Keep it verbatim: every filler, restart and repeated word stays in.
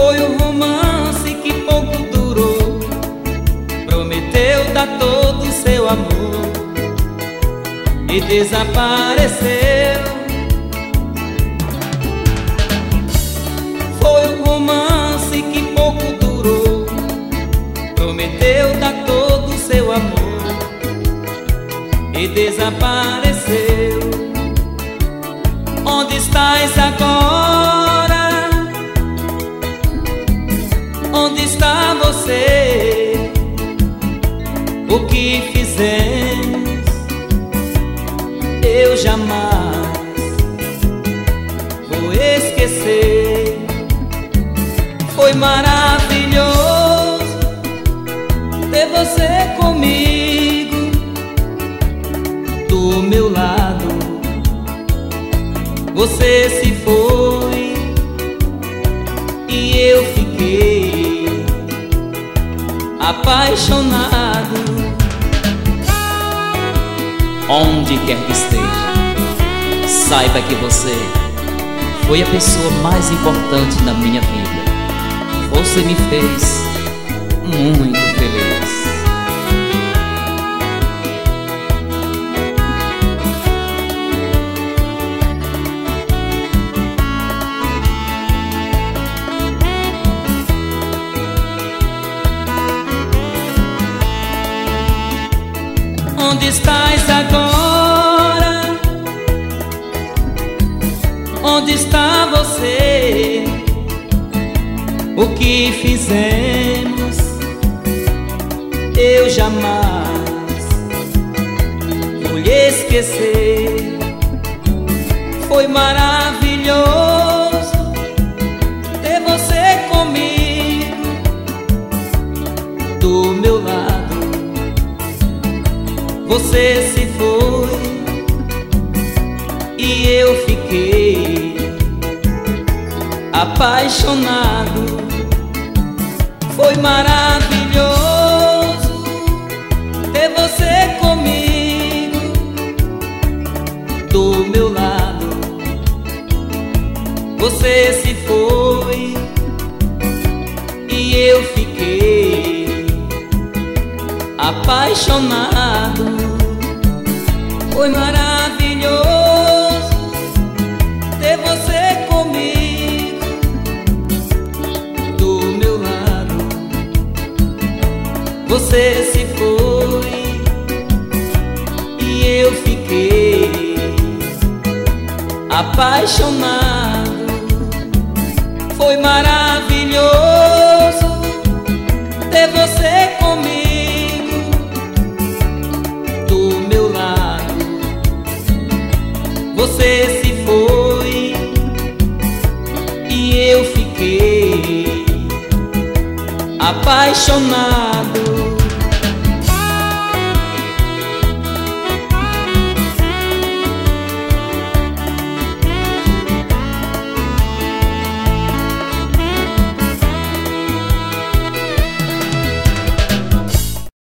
Foi um romance que pouco durou, prometeu dar todo o seu amor e desapareceu. Foi um romance que pouco durou, prometeu dar todo o seu amor e desapareceu. Onde estás agora? Onde está você? O que fizemos eu jamais vou esquecer. Foi maravilhoso ter você comigo, do meu lado. Você se foi e eu fiquei apaixonado. Onde quer que esteja, saiba que você foi a pessoa mais importante na minha vida. Você me fez muito feliz. Onde estás agora? Onde está você? O que fizemos eu jamais vou lhe esquecer. Foi maravilhoso ter você comigo, do meu lado. Você se foi e eu fiquei apaixonado. Foi maravilhoso ter você comigo, do meu lado. Você se foi e eu fiquei apaixonado. Foi maravilhoso ter você comigo, do meu lado. Você se foi e eu fiquei apaixonado. Foi maravilhoso ter você comigo, do meu lado. Você se foi e eu fiquei apaixonado.